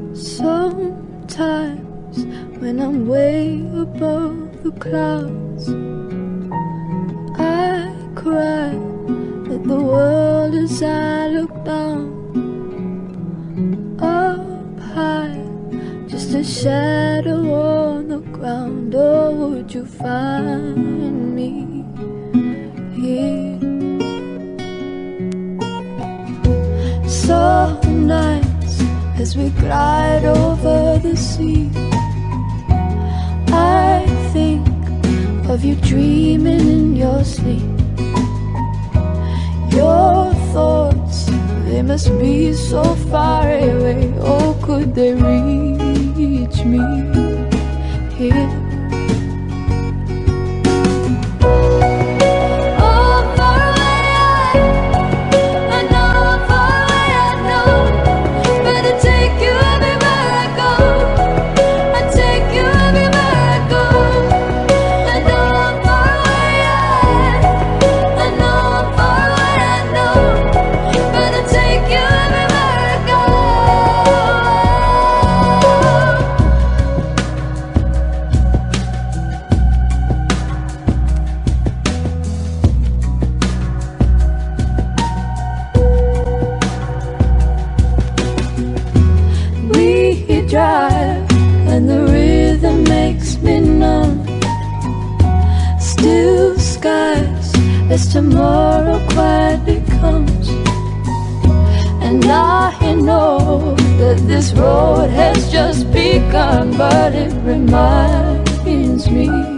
Sometimes when I'm way above the clouds, I cry at the world as I look down. Up high, just a shadow on the ground. Or would you find me here? Some nights as we glide over the sea, I think of you dreaming in your sleep. Your thoughts, they must be so far away. Oh, could they reach me here? Drive and the rhythm makes me numb. Still skies as tomorrow quietly comes. And I know that this road has just begun, but it reminds me